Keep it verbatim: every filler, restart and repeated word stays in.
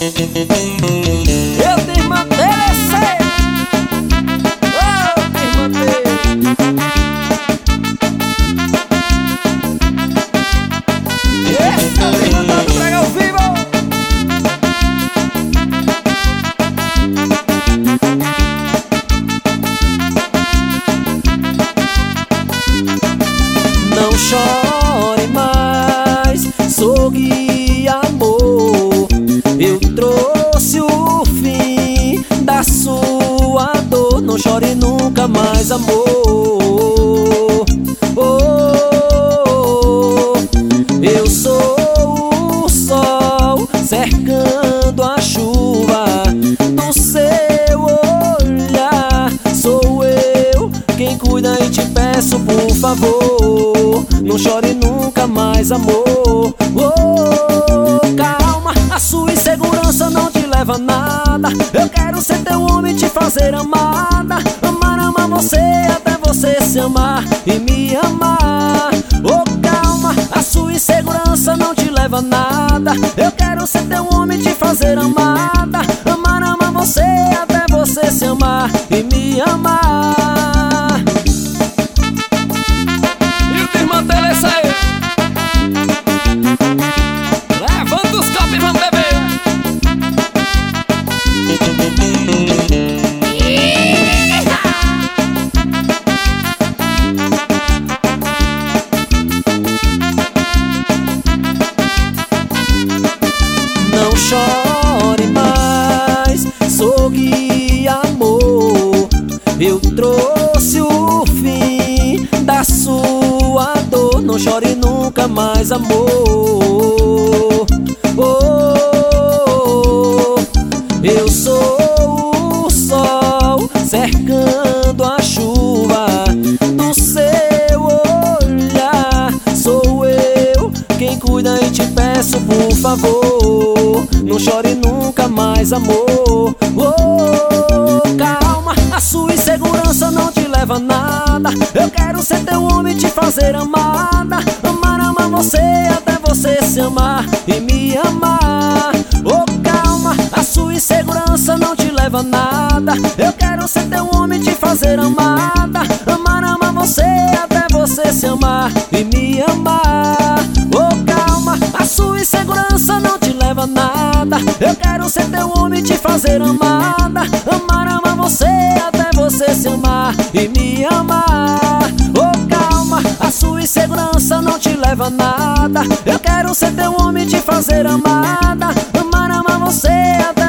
Eu te mandei ser. Oh, te mandei. Essa te mandando traga ao vivo. Não chore mais, sorri, amor. Eu trouxe o fim da sua dor. Não chore nunca mais, amor. Oh, eu sou o sol cercando a chuva do seu olhar. Sou eu quem cuida e te peço, por favor, não chore nunca mais, amor. Oh, calma, a sua insegurança não te leva a nada. Eu quero ser teu homem e te fazer amada. Amar, amar você até você se amar e me amar. Oh, calma, a sua insegurança não te leva a nada. Eu quero ser teu homem e te fazer amada. Amar, amar você até você se amar e me amar. E o irmão dele é isso aí. Levanta os copos e vamos beber. Não chore mais, sorri, amor. Eu trouxe o fim da sua dor. Não chore nunca mais, amor. Oh, eu sou o sol cercando a chuva do seu olhar. Sou eu quem cuida e te peço, por favor, não chore nunca mais, amor. Oh, calma, a sua insegurança não te leva a nada. Eu quero ser teu homem e te fazer amada. Amar, amar você até você se amar e me amar. Oh, calma, a sua insegurança não te leva a nada. Eu quero ser teu homem e te fazer amada. Amar, amar você até você se amar e me amar. Oh, calma, a sua insegurança não te leva a nada. Eu quero ser teu homem e te fazer amada. Amar, amar você até você se amar e me amar. Oh, calma, a sua insegurança não te leva a nada. Eu quero ser teu homem e te fazer amada. Amar, amar você até